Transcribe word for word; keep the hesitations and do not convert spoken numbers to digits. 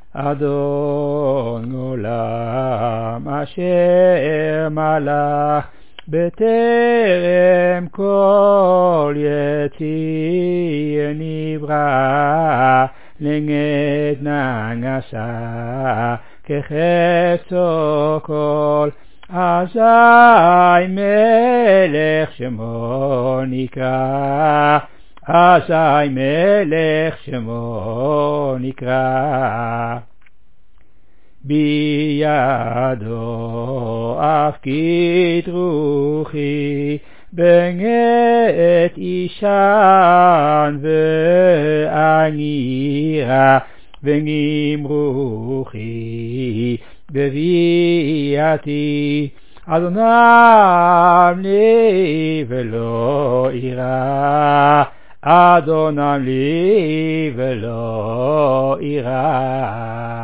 אדון עולם אשר מלך בטרם כל יציר נברא, לנגד נגסה כחפצו כל, אזי מלך שמו נקרא, אזי מלך שמו נקרא. בידו הפקיד רוחי, בגט אישן ואנירה, ונעים רוחי בביאתי, אדוני לי ולא אירא, אדוני לי ולא אירא.